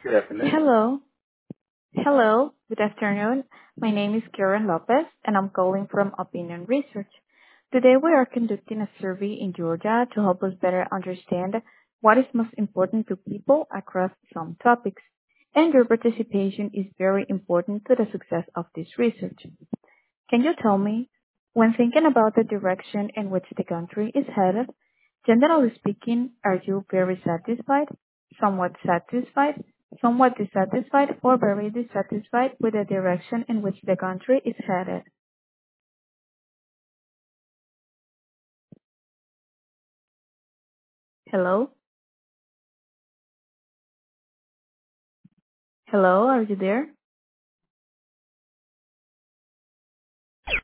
Good afternoon. Hello. Hello. Good afternoon. My name is Karen Lopez, and I'm calling from Opinion Research. Today, we are conducting a survey in Georgia to help us better understand what is most important to people across some topics. And your participation is very important to the success of this research. Can you tell me, when thinking about the direction in which the country is headed, generally speaking, are you very satisfied, somewhat dissatisfied, or very dissatisfied with the direction in which the country is headed? Hello? Hello, are you there?